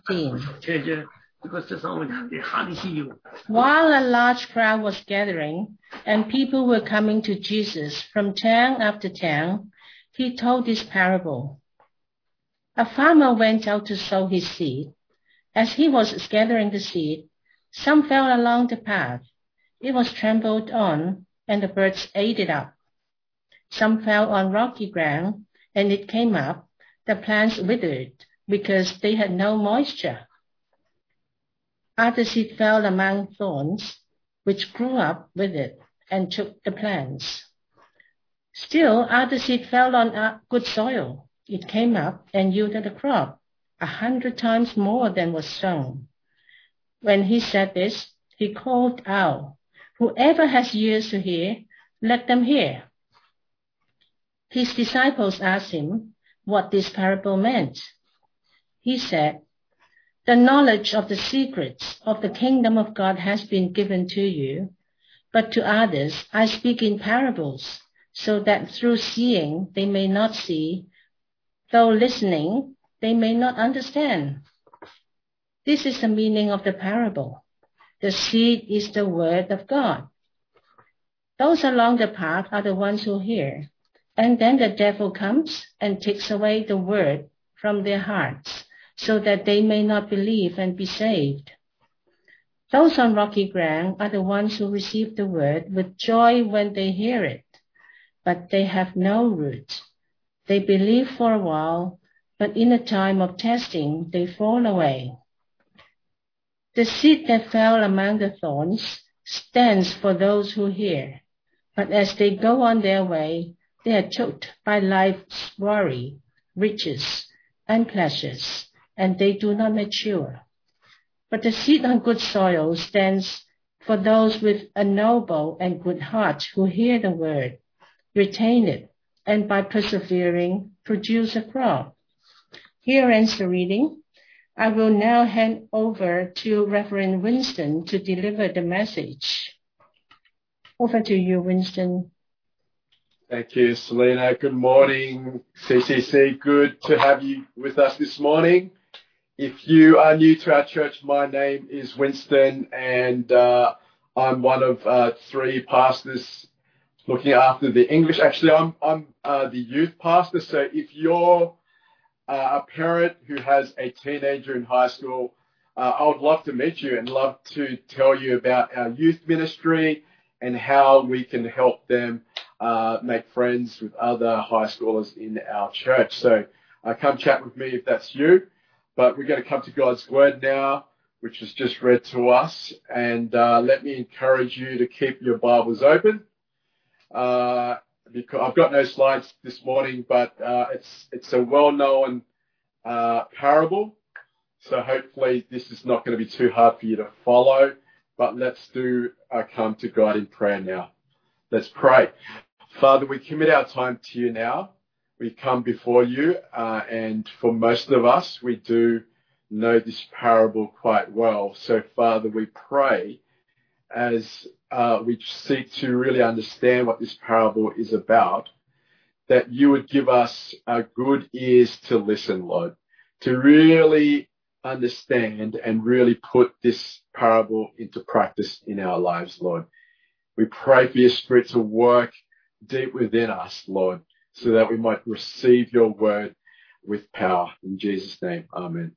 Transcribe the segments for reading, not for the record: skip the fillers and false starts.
15. While a large crowd was gathering and people were coming to Jesus from town after town, he told this parable. A farmer went out to sow his seed. As he was scattering the seed, some fell along the path. It was trampled on, and the birds ate it up. Some fell on rocky ground, and it came up. The plants withered because they had no moisture. Other seed fell among thorns, which grew up with it and took the plants. Still, other seed fell on good soil. It came up and yielded a crop, 100 times more than was sown. When he said this, he called out, "Whoever has ears to hear, let them hear." His disciples asked him what this parable meant. He said, "The knowledge of the secrets of the kingdom of God has been given to you, but to others I speak in parables, so that through seeing they may not see, though listening they may not understand." This is the meaning of the parable. The seed is the word of God. Those along the path are the ones who hear, and then the devil comes and takes away the word from their hearts, so that they may not believe and be saved. Those on rocky ground are the ones who receive the word with joy when they hear it, but they have no root. They believe for a while, but in a time of testing, they fall away. The seed that fell among the thorns stands for those who hear, but as they go on their way, they are choked by life's worry, riches, and pleasures, and they do not mature. But the seed on good soil stands for those with a noble and good heart who hear the word, retain it, and by persevering, produce a crop. Here ends the reading. I will now hand over to Reverend Winston to deliver the message. Over to you, Winston. Thank you, Selena. Good morning, CCC. Good to have you with us this morning. If you are new to our church, my name is Winston, and I'm one of 3 pastors looking after the English. Actually, I'm the youth pastor. So if you're a parent who has a teenager in high school, I would love to meet you and love to tell you about our youth ministry and how we can help them make friends with other high schoolers in our church. So come chat with me if that's you. But we're going to come to God's word now, which was just read to us. And let me encourage you to keep your Bibles open. Because I've got no slides this morning, but it's a well-known parable. So hopefully this is not going to be too hard for you to follow. But let's come to God in prayer now. Let's pray. Father, we commit our time to you now. We come before you, and for most of us, we do know this parable quite well. So, Father, we pray as we seek to really understand what this parable is about, that you would give us good ears to listen, Lord, to really understand and really put this parable into practice in our lives, Lord. We pray for your Spirit to work deep within us, Lord, so that we might receive your word with power. In Jesus' name, amen.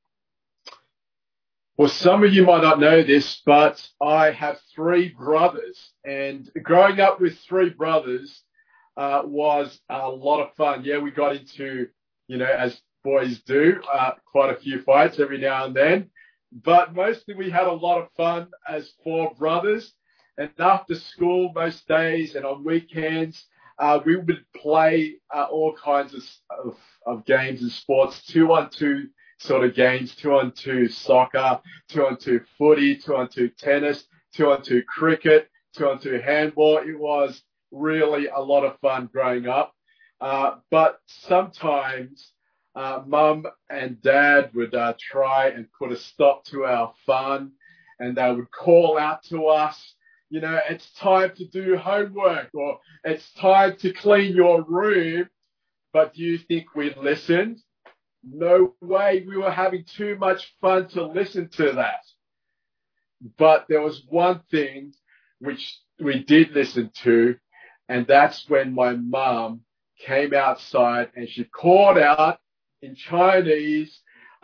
Well, some of you might not know this, but I have 3 brothers. And growing up with 3 brothers was a lot of fun. Yeah, we got into, as boys do, quite a few fights every now and then. But mostly we had a lot of fun as 4 brothers. And after school, most days and on weekends, we would play all kinds of games and sports, 2-on-2 sort of games, 2-on-2 soccer, 2-on-2 footy, 2-on-2 tennis, 2-on-2 cricket, 2-on-2 handball. It was really a lot of fun growing up. But sometimes Mum and Dad would try and put a stop to our fun, and they would call out to us, it's time to do homework, or it's time to clean your room. But do you think we listened? No way. We were having too much fun to listen to that. But there was one thing which we did listen to, and that's when my mum came outside and she called out in Chinese,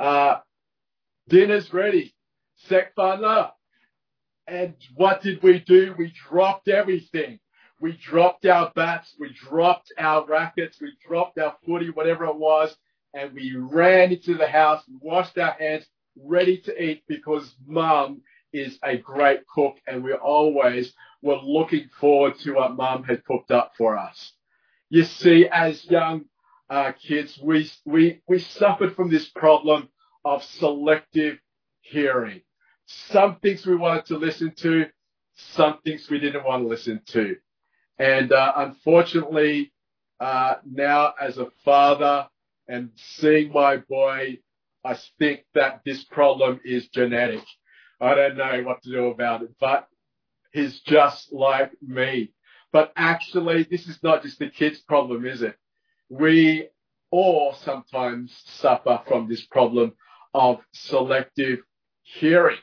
dinner's ready, sek fan le. And what did we do? We dropped everything. We dropped our bats, we dropped our rackets, we dropped our footy, whatever it was, and we ran into the house, washed our hands, ready to eat, because Mum is a great cook, and we always were looking forward to what Mum had cooked up for us. You see, as young kids, we suffered from this problem of selective hearing. Some things we wanted to listen to, some things we didn't want to listen to. And unfortunately, now as a father and seeing my boy, I think that this problem is genetic. I don't know what to do about it, but he's just like me. But actually, this is not just the kid's problem, is it? We all sometimes suffer from this problem of selective hearing.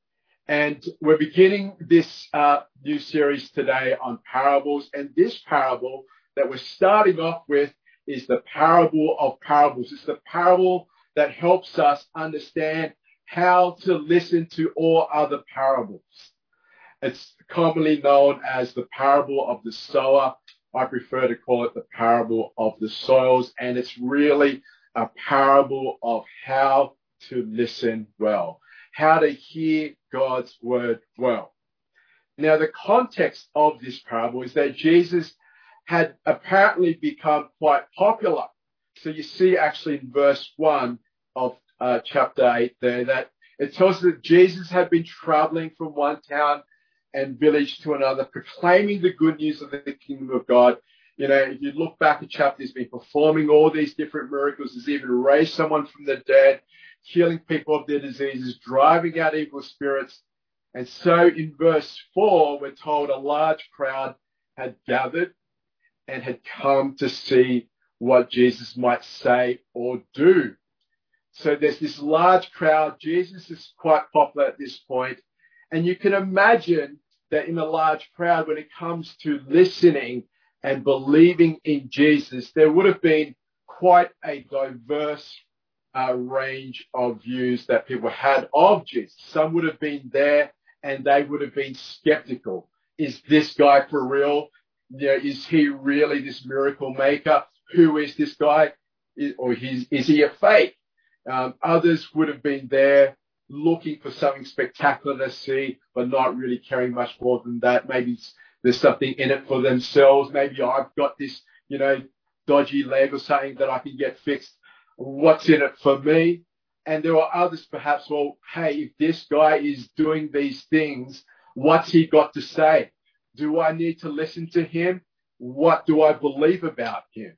And we're beginning this new series today on parables. And this parable that we're starting off with is the parable of parables. It's the parable that helps us understand how to listen to all other parables. It's commonly known as the parable of the sower. I prefer to call it the parable of the soils. And it's really a parable of how to listen well, how to hear God's word well. Now, the context of this parable is that Jesus had apparently become quite popular. So you see actually in verse 1 of chapter 8 there that it tells us that Jesus had been traveling from one town and village to another, proclaiming the good news of the kingdom of God. You know, if you look back at chapter, he's been performing all these different miracles. He's even raised someone from the dead, healing people of their diseases, driving out evil spirits. And so in verse 4, we're told a large crowd had gathered and had come to see what Jesus might say or do. So there's this large crowd. Jesus is quite popular at this point. And you can imagine that in a large crowd, when it comes to listening and believing in Jesus, there would have been quite a diverse range of views that people had of Jesus. Some would have been there and they would have been skeptical. Is this guy for real? You know, is he really this miracle maker? Who is this guy? Is he a fake? Others would have been there looking for something spectacular to see, but not really caring much more than that. Maybe there's something in it for themselves. Maybe I've got this, you know, dodgy leg or something that I can get fixed. What's in it for me? And there are others perhaps, well, hey, if this guy is doing these things, what's he got to say? Do I need to listen to him? What do I believe about him?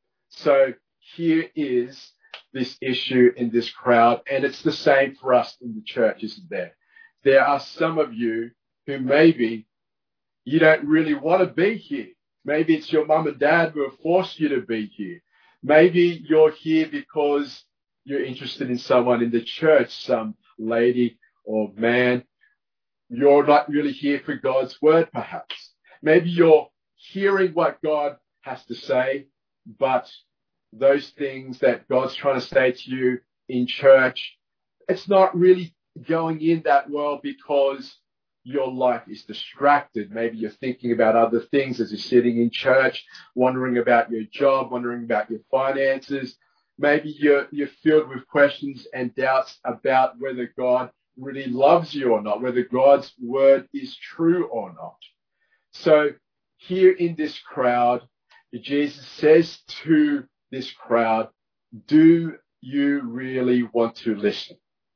So here is this issue in this crowd, and it's the same for us in the church, isn't there? There are some of you who maybe you don't really want to be here. Maybe it's your mum and dad who have forced you to be here. Maybe you're here because you're interested in someone in the church, some lady or man. You're not really here for God's word, perhaps. Maybe you're hearing what God has to say, but those things that God's trying to say to you in church, it's not really going in that well because your life is distracted. Maybe you're thinking about other things as you're sitting in church, wondering about your job, wondering about your finances. Maybe you're filled with questions and doubts about whether God really loves you or not, whether God's word is true or not. So here in this crowd, Jesus says to this crowd, do you really want to listen?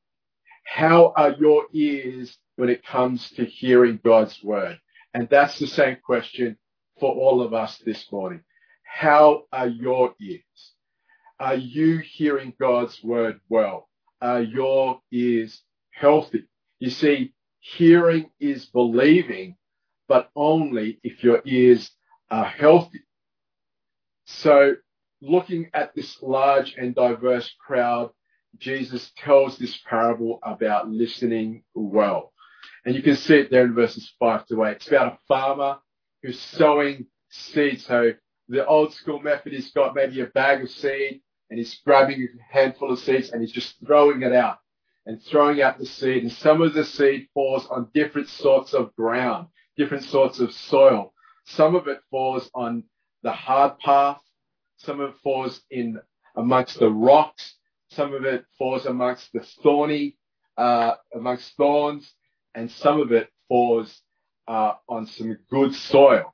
How are your ears when it comes to hearing God's word? And that's the same question for all of us this morning. How are your ears? Are you hearing God's word well? Are your ears healthy? You see, hearing is believing, but only if your ears are healthy. So looking at this large and diverse crowd, Jesus tells this parable about listening well. And you can see it there in verses 5 to 8. It's about a farmer who's sowing seed. So the old school method, he's got maybe a bag of seed and he's grabbing a handful of seeds and he's just throwing it out and throwing out the seed. And some of the seed falls on different sorts of ground, different sorts of soil. Some of it falls on the hard path. Some of it falls in amongst the rocks. Some of it falls amongst the amongst thorns. And some of it falls on some good soil.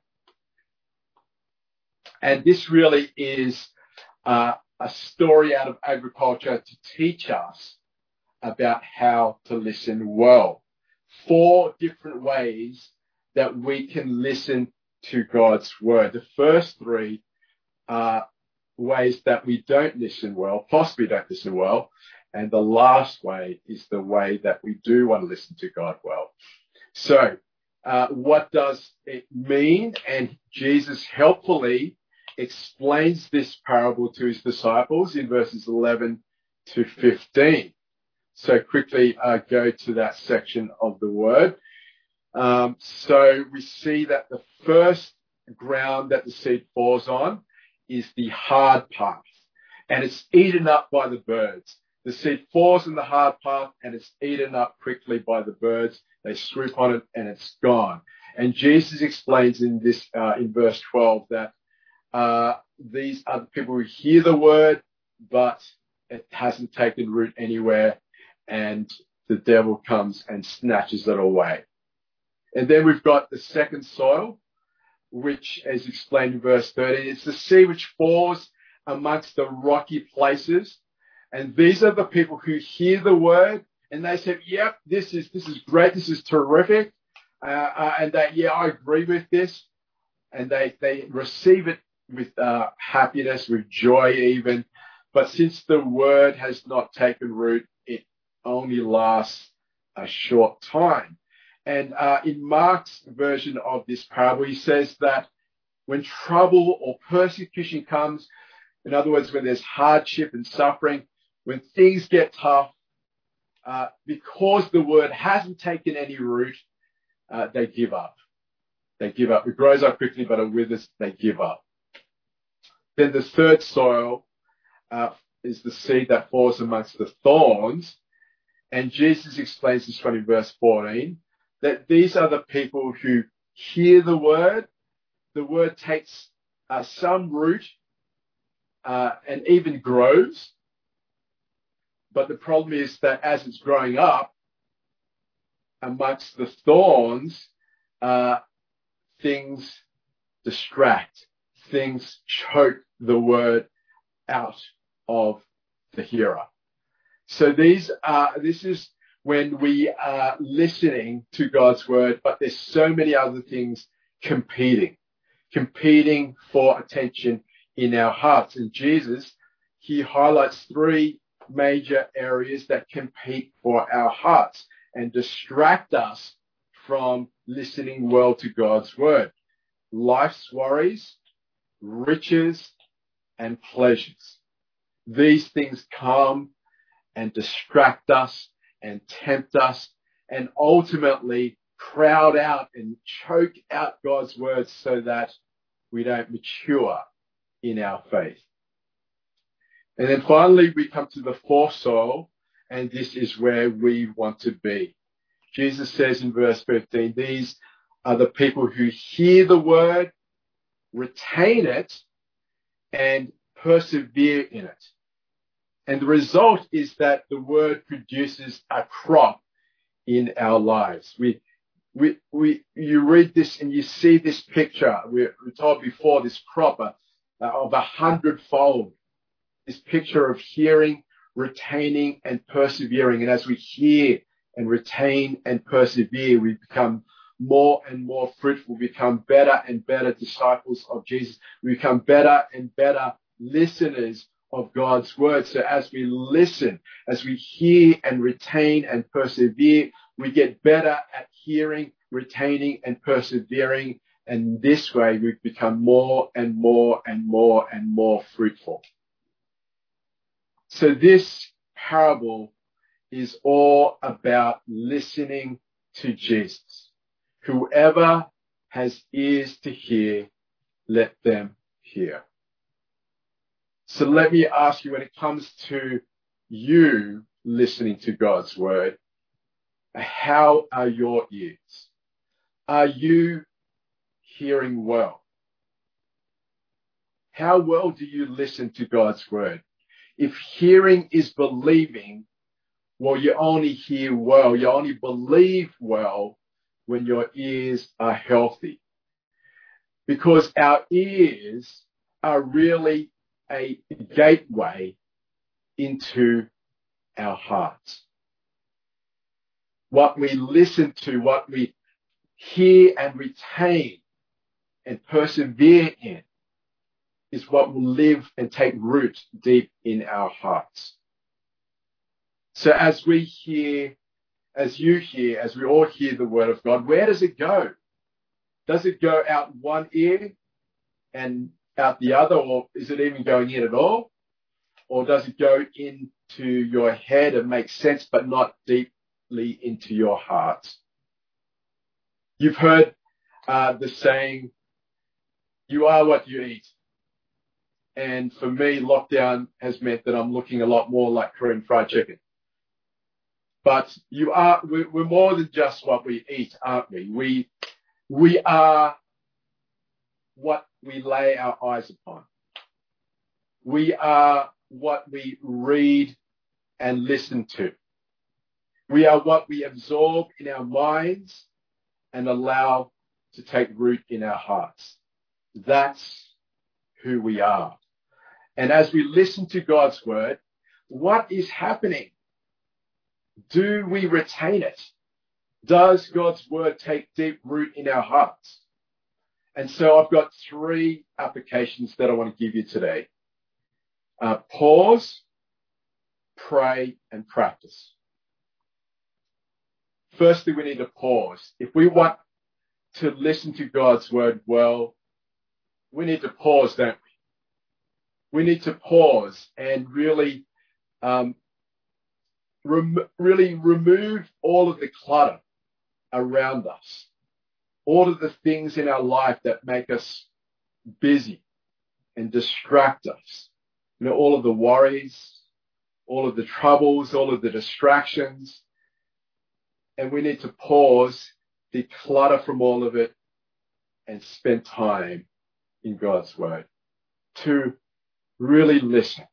And this really is a story out of agriculture to teach us about how to listen well. 4 different ways that we can listen to God's word. The first 3 are ways that we don't listen well, possibly don't listen well. And the last way is the way that we do want to listen to God well. So what does it mean? And Jesus helpfully explains this parable to his disciples in verses 11 to 15. So quickly go to that section of the word. So we see that the first ground that the seed falls on is the hard path, and it's eaten up by the birds. The seed falls in the hard path and it's eaten up quickly by the birds. They swoop on it and it's gone. And Jesus explains in this in verse 12 that these are the people who hear the word, but it hasn't taken root anywhere, and the devil comes and snatches it away. And then we've got the second soil, which is explained in verse 13. It's the seed which falls amongst the rocky places. And these are the people who hear the word and they say, yep, this is great. This is terrific. And I agree with this. And they receive it with happiness, with joy even. But since the word has not taken root, it only lasts a short time. And in Mark's version of this parable, he says that when trouble or persecution comes, in other words, when there's hardship and suffering, when things get tough, because the word hasn't taken any root, they give up. They give up. It grows up quickly, but it withers. They give up. Then the third soil is the seed that falls amongst the thorns. And Jesus explains this one in verse 14, that these are the people who hear the word takes some root and even grows. But the problem is that as it's growing up amongst the thorns, things distract, things choke the word out of the hearer. So this is when we are listening to God's word, but there's so many other things competing for attention in our hearts. And Jesus, he highlights 3 major areas that compete for our hearts and distract us from listening well to God's word. Life's worries, riches, and pleasures. These things come and distract us and tempt us and ultimately crowd out and choke out God's word so that we don't mature in our faith. And then finally, we come to the fourth soil, and this is where we want to be. Jesus says in verse 15, these are the people who hear the word, retain it, and persevere in it. And the result is that the word produces a crop in our lives. You read this and you see this picture. We're told before, this crop of 100-fold. This picture of hearing, retaining, and persevering. And as we hear and retain and persevere, we become more and more fruitful, become better and better disciples of Jesus. We become better and better listeners of God's word. So as we listen, as we hear and retain and persevere, we get better at hearing, retaining, and persevering. And this way we become more and more and more and more fruitful. So this parable is all about listening to Jesus. Whoever has ears to hear, let them hear. So let me ask you, when it comes to you listening to God's word, how are your ears? Are you hearing well? How well do you listen to God's word? If hearing is believing, well, you only hear well, you only believe well when your ears are healthy. Because our ears are really a gateway into our hearts. What we listen to, what we hear and retain and persevere in is what will live and take root deep in our hearts. So as we hear, as you hear, as we all hear the word of God, where does it go? Does it go out one ear and out the other, or is it even going in at all? Or does it go into your head and make sense, but not deeply into your heart? You've heard the saying, you are what you eat. And for me, lockdown has meant that I'm looking a lot more like Korean fried chicken. But we're more than just what we eat, aren't we? We are what we lay our eyes upon. We are what we read and listen to. We are what we absorb in our minds and allow to take root in our hearts. That's who we are. And as we listen to God's word, what is happening? Do we retain it? Does God's word take deep root in our hearts? And so I've got 3 applications that I want to give you today. Pause, pray, and practice. Firstly, we need to pause. If we want to listen to God's word well, we need to pause, don't we? We need to pause and really remove all of the clutter around us, all of the things in our life that make us busy and distract us. You know, all of the worries, all of the troubles, all of the distractions. And we need to pause, declutter from all of it, and spend time in God's word to really listen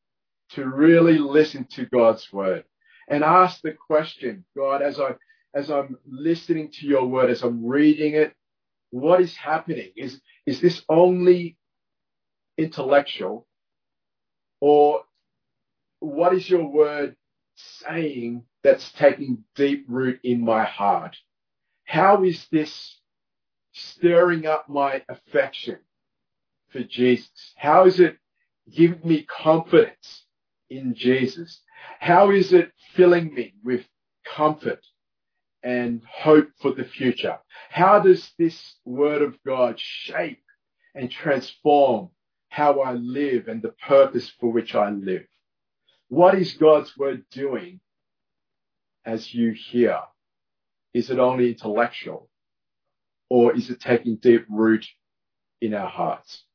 to God's word and ask the question, God, as I'm listening to your word, as I'm reading it, what is happening? Is this only intellectual, or what is your word saying that's taking deep root in my heart? How is this stirring up my affection for Jesus? How is it giving me confidence in Jesus? How is it filling me with comfort and hope for the future? How does this word of God shape and transform how I live and the purpose for which I live? What is God's word doing as you hear? Is it only intellectual, or is it taking deep root in our hearts?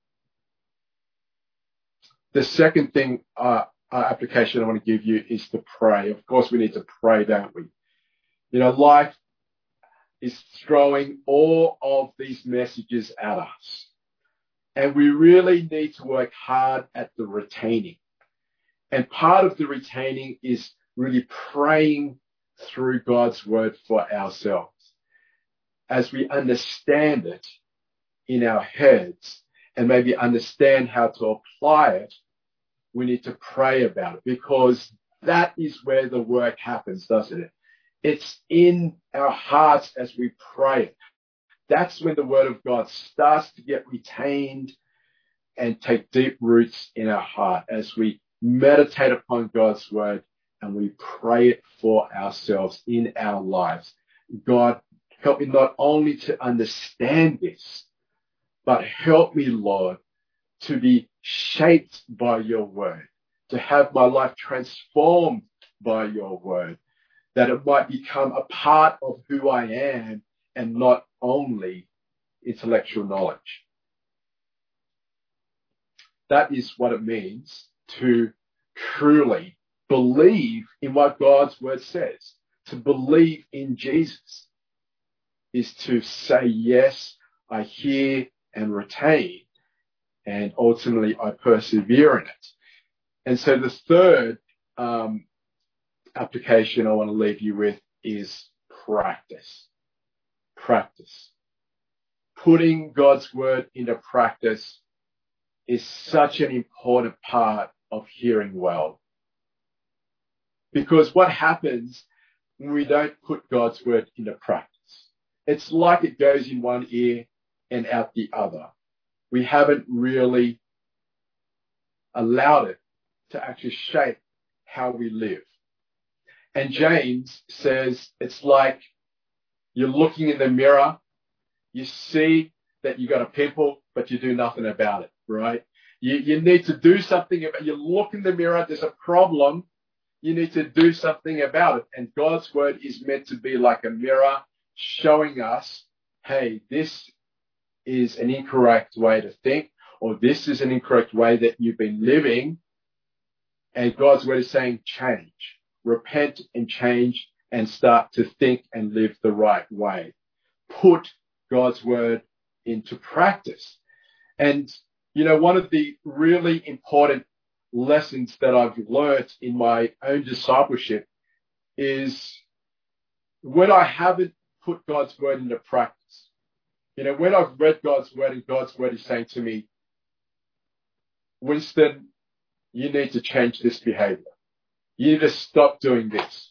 The second thing, application I want to give you is to pray. Of course, we need to pray, don't we? You know, life is throwing all of these messages at us. And we really need to work hard at the retaining. And part of the retaining is really praying through God's word for ourselves. As we understand it in our heads and maybe understand how to apply it, we need to pray about it, because that is where the work happens, doesn't it? It's in our hearts as we pray. That's when the word of God starts to get retained and take deep roots in our heart as we meditate upon God's word and we pray it for ourselves in our lives. God, help me not only to understand this, but help me, Lord, to be shaped by your word, to have my life transformed by your word, that it might become a part of who I am and not only intellectual knowledge. That is what it means to truly believe in what God's word says. To believe in Jesus is to say, yes, I hear and retain, and ultimately I persevere in it. And so the third application I want to leave you with is practice. Practice. Putting God's word into practice is such an important part of hearing well. Because what happens when we don't put God's word into practice? It's like it goes in one ear and out the other. We haven't really allowed it to actually shape how we live. And James says it's like you're looking in the mirror, you see that you got a pimple, but you do nothing about it, right? You need to do something about it. You look in the mirror, there's a problem, you need to do something about it. And God's word is meant to be like a mirror showing us, hey, this is an incorrect way to think, or this is an incorrect way that you've been living. And God's word is saying change, repent and change and start to think and live the right way. Put God's word into practice. And, you know, one of the really important lessons that I've learnt in my own discipleship is when I haven't put God's word into practice. You know, when I've read God's word and God's word is saying to me, Winston, you need to change this behavior. You need to stop doing this.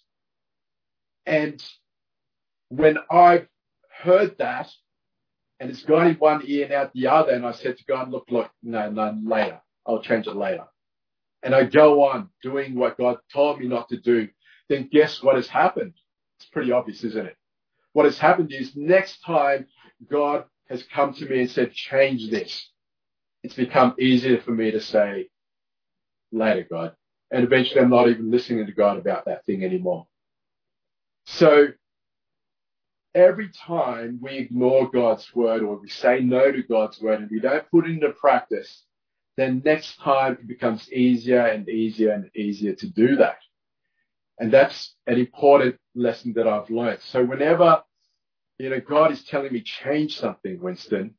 And when I've heard that, and it's gone in one ear and out the other, and I said to God, look, no, later. I'll change it later. And I go on doing what God told me not to do, then guess what has happened? It's pretty obvious, isn't it? What has happened is next time God has come to me and said, change this, it's become easier for me to say, later, God. And eventually I'm not even listening to God about that thing anymore. So every time we ignore God's word or we say no to God's word and we don't put it into practice, then next time it becomes easier and easier and easier to do that. And that's an important lesson that I've learned. So whenever, you know, God is telling me change something, Winston,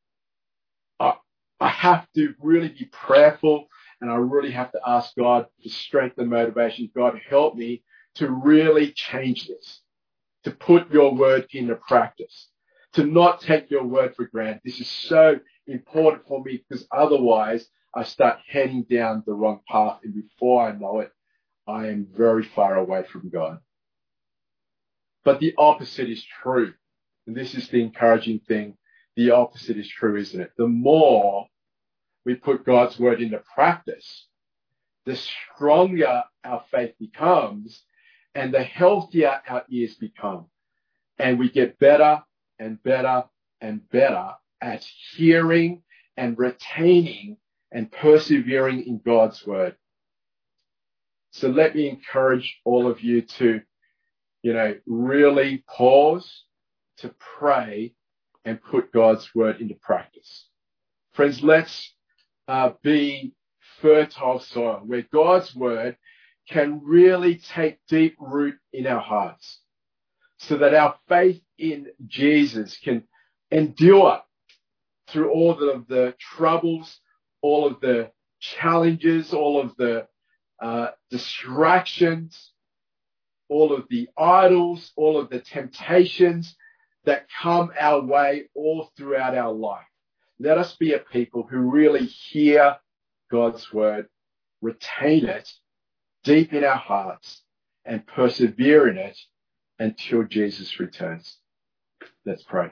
I have to really be prayerful, and I really have to ask God for strength and motivation. God, help me to really change this, to put your word into practice, to not take your word for granted. This is so important for me because otherwise I start heading down the wrong path, and before I know it, I am very far away from God. But the opposite is true. And this is the encouraging thing. The opposite is true, isn't it? The more we put God's word into practice, the stronger our faith becomes and the healthier our ears become. And we get better and better and better at hearing and retaining and persevering in God's word. So let me encourage all of you to, you know, really pause, to pray and put God's word into practice. Friends, let's be fertile soil where God's word can really take deep root in our hearts so that our faith in Jesus can endure through all of the troubles, all of the challenges, all of the distractions, all of the idols, all of the temptations that come our way all throughout our life. Let us be a people who really hear God's word, retain it deep in our hearts, and persevere in it until Jesus returns. Let's pray.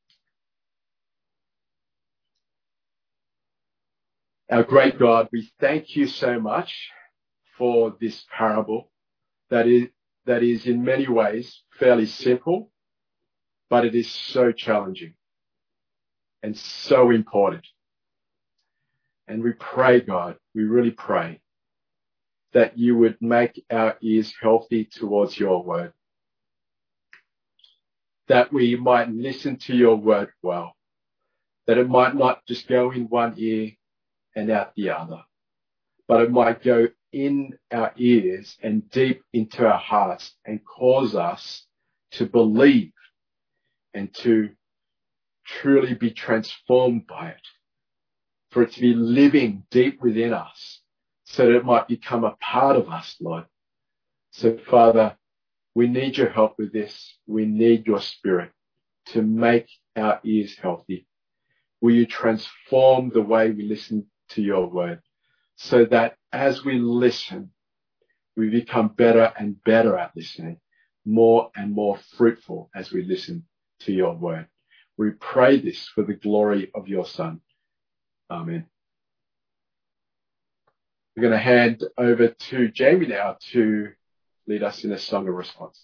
Our great God, we thank you so much for this parable that is in many ways fairly simple, but it is so challenging. and so important. And we pray, God, we really pray that you would make our ears healthy towards your word, that we might listen to your word well, that it might not just go in one ear and out the other, but it might go in our ears and deep into our hearts and cause us to believe and to truly be transformed by it, for it to be living deep within us so that it might become a part of us, Lord. So, Father, we need your help with this. We need your Spirit to make our ears healthy. Will you transform the way we listen to your word so that as we listen, we become better and better at listening, more and more fruitful as we listen to your word. We pray this for the glory of your Son. Amen. We're going to hand over to Jamie now to lead us in a song of response.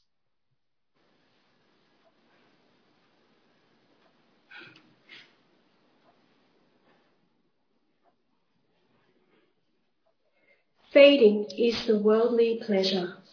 Fading is the worldly pleasure,